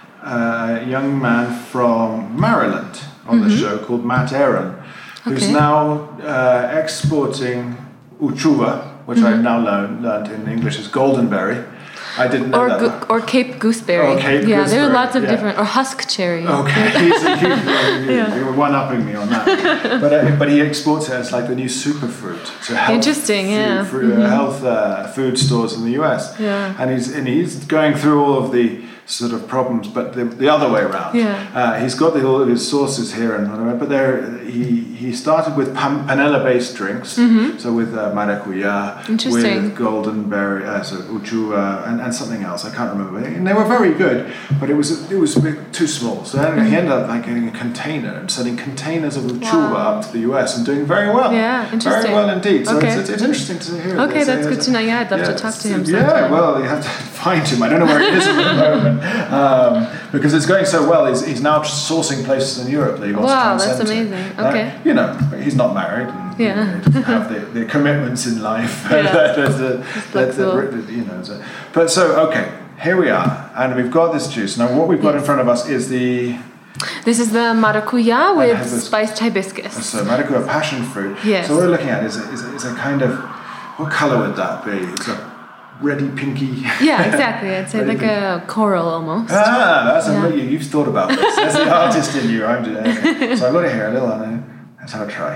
a young man from Maryland on the show called Matt Aaron, who's Okay. now uh, exporting uchuva, which I've now learned, learned in English is goldenberry. I didn't know Or that. gu- or Cape Gooseberry. Or Cape yeah, there are gooseberry, lots of yeah. different, or Husk Cherry. Okay, he's, he, you, you were one-upping me on that. But uh, but he exports it as like the new superfruit to health Interesting, food, yeah. fruit, uh, health uh, food stores in the U S. Yeah. And he's and he's going through all of the sort of problems, but the, the other way around. Yeah. Uh, he's got the, all of his sources here and whatever, but there he he started with pan, panela-based drinks, so with uh, maracuya, Interesting. with goldenberry, uh, so uchua, and, and something else I can't remember. And they were very good, but it was it was a bit too small. So then he ended up like getting a container and sending containers of uchua Wow. up to the U S and doing very well. Yeah, interesting. Very well indeed. So Okay. it's, it's, it's interesting to hear. Okay, this. that's Uh, good to know. Yeah, I'd love to yeah, talk to him Yeah, sometime. well, you have to find him. I don't know where he is at the moment um, because it's going so well. He's, he's now sourcing places in Europe that he wants Wow, to try and that's send to. amazing. Uh, Okay. you know, he's not married. And, Yeah. you know, he doesn't have the, the commitments in life. Yeah. that, that, that, that, flexible. that, you know, so. But so, okay, here we are. And we've got this juice. Now, what we've got in front of us is the This is the maracuya with hibiscus. spiced hibiscus. so maracuja passion fruit. Yes. So what we're looking at is a, is a, is a kind of, what colour would that be? It's a reddy, pinky. Yeah, exactly. I'd say Very like a coral almost. Ah, that's Yeah. a, you, you've thought about this. That's the artist in you. I'm doing okay. So I've got it here, a little on there. Let's have a try.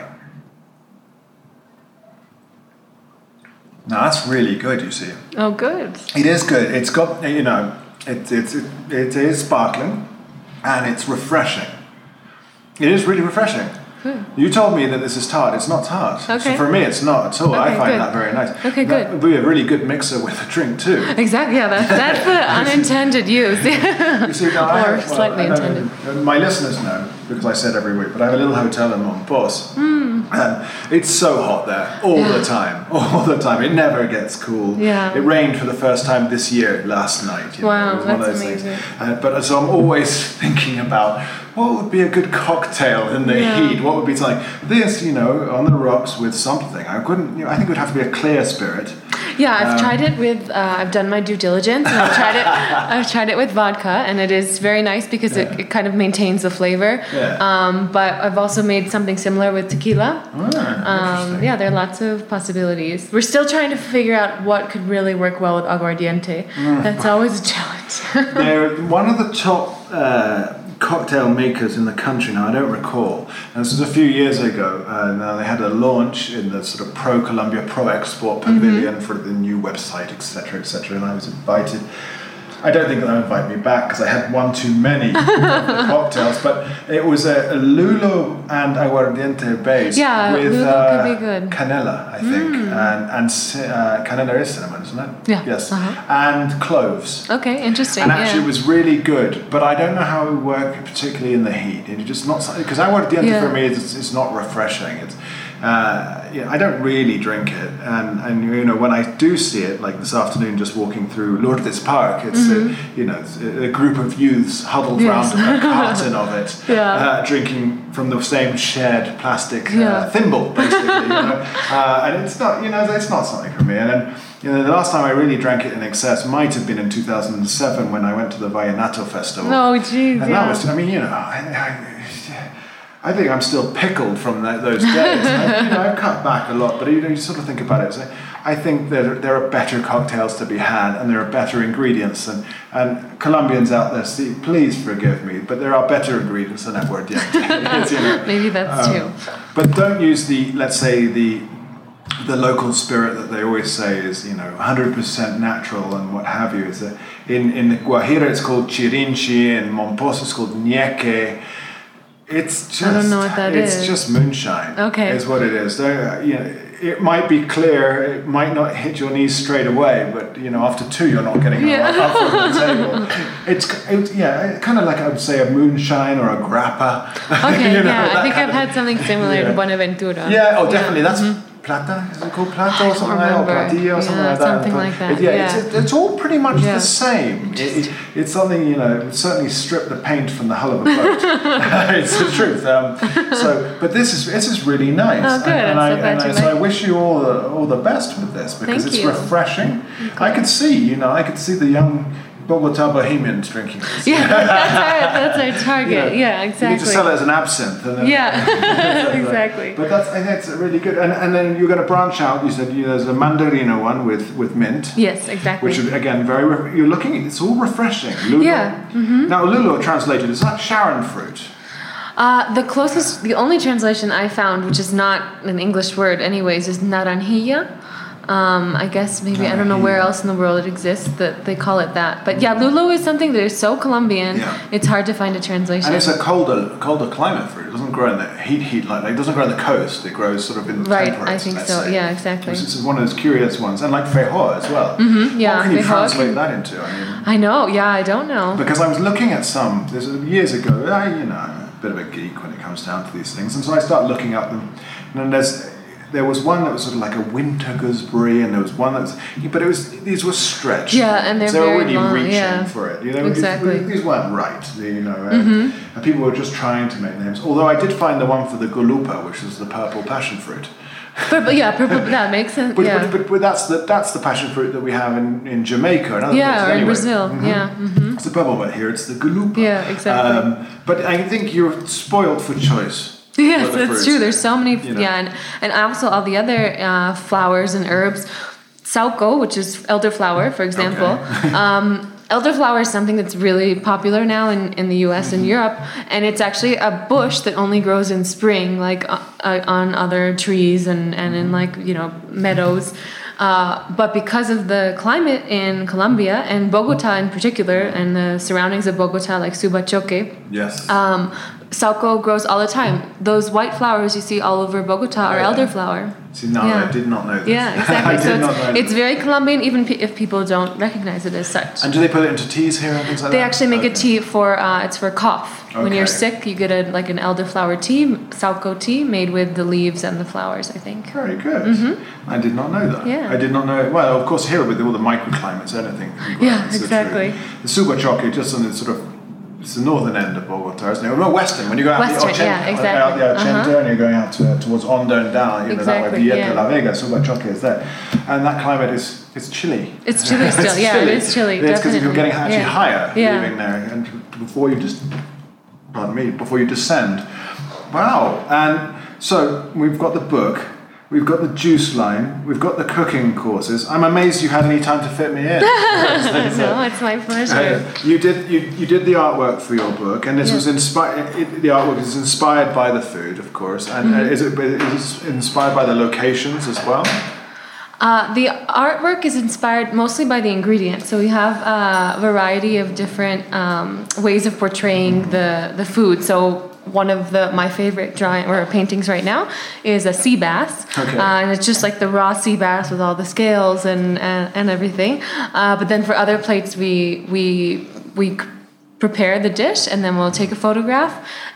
Now that's really good, you see. Oh, good. It is good. It's got, you know, it, it's it, it is sparkling and it's refreshing. It is really refreshing. You told me that this is tart. It's not tart. So Okay. for me, it's not at all. I Okay, find good. that very nice. Okay, That good. would be a really good mixer with a drink too. Exactly. Yeah, that's, that's the unintended use. You see, now I Or have, slightly I know- intended. My listeners know, because I said every week, but I have a little hotel in Montpos. Hmm. And it's so hot there, all Yeah. the time, all the time. It never gets cool. Yeah. It rained for the first time this year, last night. You Wow, know, it was one of that's those things. amazing. Uh, but so I'm always thinking about what would be a good cocktail in the Yeah. heat. What would be something this, you know, on the rocks with something. I couldn't. You know, I think it would have to be a clear spirit. Yeah, I've Um, tried it with. Uh, I've done my due diligence, and I've tried it. I've tried it with vodka, and it is very nice because Yeah. it, it kind of maintains the flavor. Yeah. Um, but I've also made something similar with tequila. Ah, Um, interesting. yeah, there are lots of possibilities. We're still trying to figure out what could really work well with aguardiente. Mm. That's always a challenge. They're one of the top uh, cocktail makers in the country now. I don't recall. And this was a few years ago. Uh, now they had a launch in the sort of Pro Colombia Pro Export Pavilion for the new website, et cetera, et cetera. And I was invited. I don't think they'll invite me back because I had one too many of the cocktails. But it was a, a Lulo and aguardiente base Yeah, with Lulo uh, could be good. canela, I think, and and ci- uh, canela is cinnamon, isn't it? Yeah, Yes. uh-huh. And cloves. Okay, interesting. And actually, yeah. it was really good, but I don't know how it would work, particularly in the heat. It's just not because aguardiente Yeah. for me is it's not refreshing. It's uh, yeah, I don't really drink it, and and you know when I do see it, like this afternoon, just walking through Lourdes Park, it's Mm-hmm. a, you know it's a, a group of youths huddled Yes. round a carton of it, Yeah. uh, drinking from the same shared plastic uh, Yeah. thimble, basically. you know? uh, and it's not, you know, it's not something for me. And then, you know, the last time I really drank it in excess might have been in two thousand seven when I went to the Vallenato Festival. Oh, jeez. and Yeah. that was, I mean, you know, I, I, I think I'm still pickled from that, those days. I, you know, I've cut back a lot, but you know, you sort of think about it. So I think that there are better cocktails to be had, and there are better ingredients. And, and Colombians out there, see, please forgive me, but there are better ingredients than aguardiente. It's, you know, Maybe that's um, true. But don't use the, let's say, the the local spirit that they always say is, you know, one hundred percent natural and what have you. Is that in, in Guajira it's called chirinchi, in Mompox it's called ñeque. It's just, I don't know what that it's is. just moonshine. Okay. Is what it is. There, you know, it might be clear, it might not hit your knees straight away, but you know, after two, you're not getting Yeah. up from the table. It's, it's yeah, kind of like I would say a moonshine or a grappa. Okay, You know, yeah, that I think kind I've of- had something similar Yeah. in Buenaventura. Yeah, oh, definitely. That's plata. Is it called plata or don't something like that? Or remember. platillo or something Yeah, like that? something like that, It- yeah, yeah. It's, it's all pretty much Yeah. the same. It, it, it's something, you know, it would certainly strip the paint from the hull of a boat. It's the truth. Um, so, but this is this is really nice. Oh, good. And, and, I'm I, so glad and I, you so I like it. wish you all the, all the best with this because Thank it's you. refreshing. I could see, you know, I could see the young Bogota Bohemians drinking this. Yeah, that's our, that's our target. You know, Yeah, You need to exactly. sell it as an absinthe. And then, Yeah, exactly. But that's, I think it's really good. And, and then you're going to branch out. You said you know, there's a mandarino one with, with mint. Yes, exactly. Which is, again, very, re- you're looking, it's all refreshing. Lulo. Yeah, mm-hmm. Now, lulo translated, is that Sharon fruit? Uh, the closest, the only translation I found, which is not an English word anyways, is naranjilla. Um, I guess maybe, I don't know where Naranjilla. else in the world it exists that they call it that. But yeah, lulo is something that is so Colombian, Yeah. it's hard to find a translation. And it's a colder colder climate fruit. It doesn't grow in the heat, heat like that. It doesn't grow on the coast. It grows sort of in the Right, temperate, I think let's so. say. Yeah, exactly. This is one of those curious ones. And like feijoa as well. Mm-hmm, yeah, What can you feijoa translate can- that into? I mean, I know, yeah, I don't know. because I was looking at some there's years ago. I, you know, I'm a bit of a geek when it comes down to these things, and so I start looking up them. And then there's there was one that was sort of like a winter gooseberry, and there was one that was, but it was these were stretched. Yeah, and they're they were very really long, reaching yeah. for it. You know, Exactly. these, these weren't right. You know, and, and people were just trying to make names. Although I did find the one for the gulupa, which is the purple passion fruit. Purple, yeah, purple, that makes sense. But, yeah, but, but, but that's the that's the passion fruit that we have in, in Jamaica and other yeah, places or in anyway. Brazil. Mhm. Yeah, hmm It's the purple, but here it's the gulupa. Yeah, exactly. Um, but I think you're spoiled for choice. Yes, for the that's fruits. true. There's so many, You know. yeah, and, and also all the other uh, flowers and herbs. Sauco, which is elderflower, for example. um, elderflower is something that's really popular now in, in the U S and Europe, and it's actually a bush that only grows in spring, like uh, uh, on other trees and, and in like, you know, meadows. Uh, but because of the climate in Colombia and Bogota in particular, and the surroundings of Bogota, like Subachoque, Yes. um, Sauco grows all the time. Those white flowers you see all over Bogota are Oh, yeah. elderflower. See, no, yeah. I did not know this. Yeah, exactly. I so did not it's, know it's this. very Colombian, even pe- if people don't recognize it as such. And do they put it into teas here and things like They that? actually make Okay. a tea for uh, it's for cough. When you're Okay. sick, you get a like an elderflower tea, Sauco tea, made with the leaves and the flowers. I think. Very good. I did not know that. Mm-hmm. Yeah. I did not know. Well, of course, here with all the microclimates, anything. can grow, Yeah, it's so exactly. true. The Subachoque, just on the sort of it's the northern end of Bogota, isn't it? No, western. When you go out Western, the Ochenta, yeah, exactly. out the Ochenta Uh-huh. and you're going out to, towards Hondo and down, you know, Exactly, that way, Villeta, yeah. La Vega, Subachoque is there. And that climate is it's chilly. It's chilly still, It's yeah, chilly. it is chilly, It's because you're definitely. getting actually Yeah. higher Yeah. living there, and before you just, pardon me, before you descend. Wow. And so we've got the book. We've got the juice line. We've got the cooking courses. I'm amazed you had any time to fit me in. No, it's my pleasure. Uh, you did you, you did the artwork for your book, and this Yeah. was inspired. The artwork is inspired by the food, of course, and Mm-hmm. uh, is it is it inspired by the locations as well? Uh, the artwork is inspired mostly by the ingredients. So we have a variety of different um, ways of portraying the, the food. So one of the my favorite drawing or paintings right now is a sea bass, Okay. uh, and it's just like the raw sea bass with all the scales and and, and everything. Uh, but then for other plates, we we we c- prepare the dish, and then we'll take a photograph,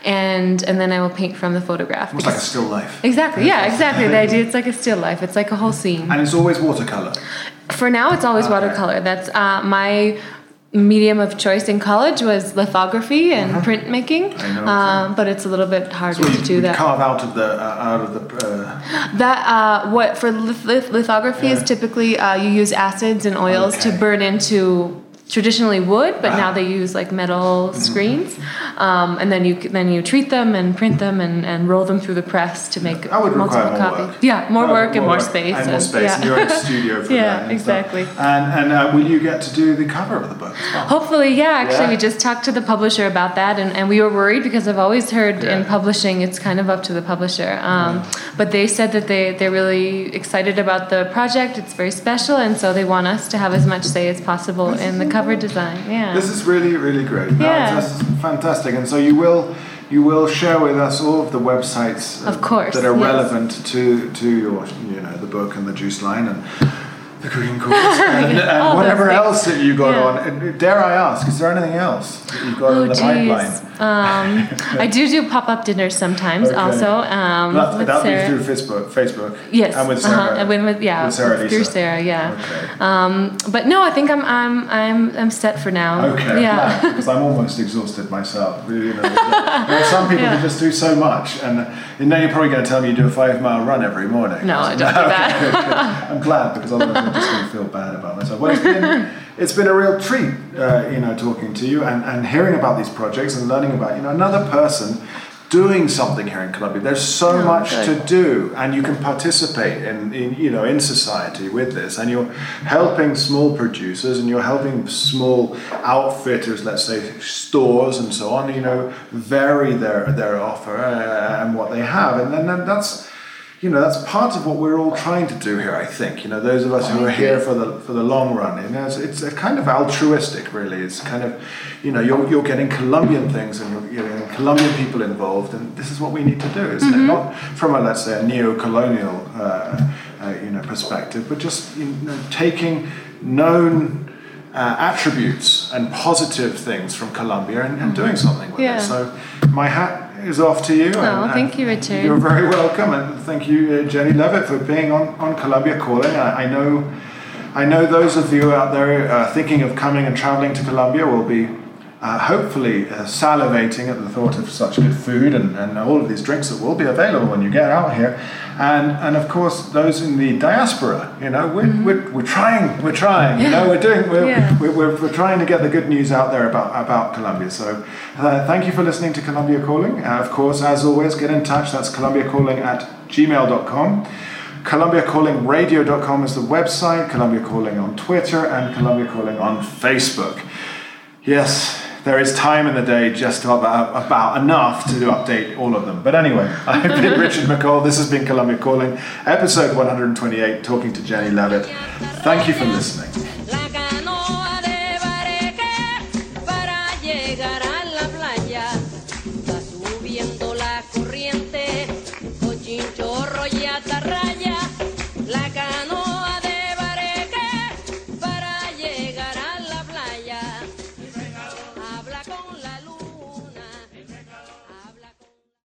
and and then I will paint from the photograph. Almost like a still life. Exactly. Yeah. Exactly. The idea. It's like a still life. It's like a whole scene. And it's always watercolor. For now, it's always Okay. watercolor. That's uh, my medium of choice in college was lithography and printmaking, I know, um, but it's a little bit harder So you, to do you that. carve out of the uh, out of the. Uh, That uh, what for lith- lith- lithography is Yeah. typically uh, you use acids and oils to Okay. burn into traditionally wood, but now Ah. they use like metal screens, um, and then you c- then you treat them and print them and, and roll them through the press to make That would multiple require more copies. work. Yeah, more That would- work and more work space and more space. yeah. And you're in a studio for Yeah, that. and stuff. exactly. And and uh, will you get to do the cover of the book as well? Hopefully, yeah. Actually, Yeah. we just talked to the publisher about that, and, and we were worried because I've always heard Yeah. in publishing it's kind of up to the publisher. Um, But they said that they, they're really excited about the project. It's very special, and so they want us to have as much say as possible in the cover design. Yeah. This is really, really great. No, Yeah. That's fantastic. And so you will you will share with us all of the websites uh, Of course, that are yes. relevant to to your you know the book and the juice line and the cooking course and, and all whatever those else that you got Yeah. on. And dare I ask, is there anything else that you've got Oh, in the pipeline? geez. Um, I do do pop-up dinners sometimes Okay. also. Um, That, with that'll be Sarah. through Facebook, Facebook. Yes. And with Sarah. Uh-huh. And with, with, yeah, With Sarah through Lisa. Sarah, yeah. Okay. Um, but no, I think I'm I'm I'm I'm set for now. Okay, Yeah. glad, because I'm almost exhausted myself. You know, there are some people Yeah. who just do so much, and, and now you're probably going to tell me you do a five mile run every morning. No, I don't do that. I'm glad, because otherwise I'm just going to feel bad about myself. Well, it's been, it's been a real treat, uh, you know, talking to you and, and hearing about these projects and learning about, you know, another person doing something here in Colombia. There's so Oh, much good. to do, and you can participate in, in, you know, in society with this, and you're helping small producers, and you're helping small outfitters, let's say stores and so on, you know, vary their their offer uh, and what they have, and then then that's. You know, that's part of what we're all trying to do here, I think. You know, those of us who are here for the for the long run, you know, it's, it's a kind of altruistic, really. It's kind of, you know, you're, you're getting Colombian things and you're, you're getting Colombian people involved, and this is what we need to do, isn't it? Not from a, let's say, a neo-colonial, uh, uh, you know, perspective, but just, you know, taking known uh, attributes and positive things from Colombia and, and doing something with Yeah. it. So my hat is off to you. Oh, and, and thank you, Richard. You're very welcome, and thank you, uh, Jenny Levitt, for being on, on Colombia Calling. I, I know, I know those of you out there uh, thinking of coming and traveling to Colombia will be uh, hopefully uh, salivating at the thought of such good food and, and all of these drinks that will be available when you get out here. And and of course those in the diaspora, you know, we're, Mm-hmm. we're, we're trying, we're trying, you know, we're doing, we're, Yeah. we're, we're, we're trying to get the good news out there about, about Colombia. So uh, thank you for listening to Colombia Calling. Uh, of course, as always, get in touch. That's colombia calling at gmail dot com. colombia calling radio dot com is the website, Colombia Calling on Twitter, and Colombia Calling on Facebook. Yes, there is time in the day just about, about enough to update all of them. But anyway, I've been Richard McCall. This has been Colombia Calling, episode one hundred twenty-eight, talking to Jenny Levitt. Thank you for listening.